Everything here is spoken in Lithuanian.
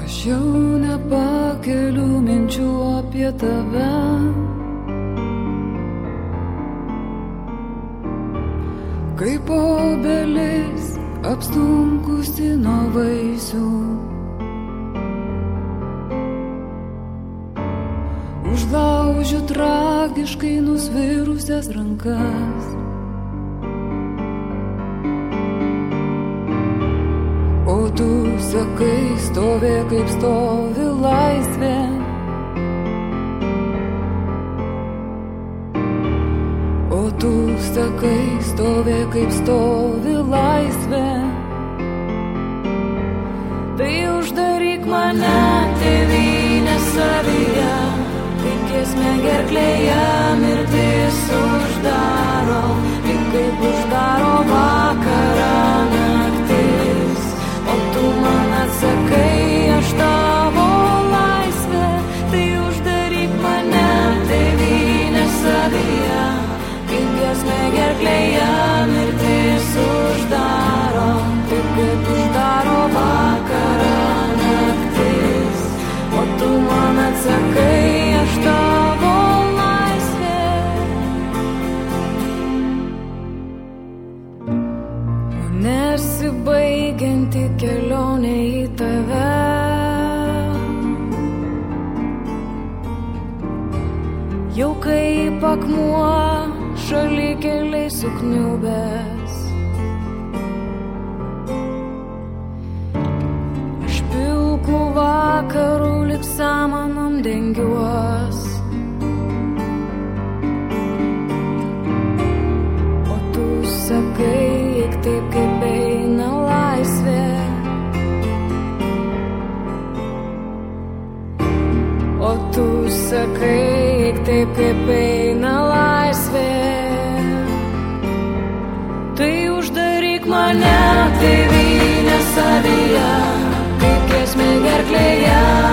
Aš jau nepakeliu minčių apie tave. Kaip obelis apstunkusi nuo vaisių, užlaužiu tragiškai nusvirusias rankas. O tu sakai, stovėk kaip stovi laisvė. O tu sakai, stovėk kaip stovi laisvė. Tai uždaryk mane, tėvynė savyje, kaip giesmė gerklėje mirtis uždaro, lyg kaip uždaro vakarą naktis. O tu man atsakai, aš tavo laisvė, tai uždaryk mane, tėvynė savyje, kaip giesmė gerklėje mirtis uždaro, taip kaip uždaro vakarą naktis. O tu man atsakai, aš tavo laisvė. O nesibaigianti kelionė į tave, jau kaip akmuo šalikeliai sukniubęs. Aš pilkų vakarų lyg samanom dengiuos. O tu sakai, eik taip kaip eina laisvė. O tu sakai, eik taip kaip eina laisvė. Tai uždaryk mane, tėvynė savyje, kaip giesmė gerklėje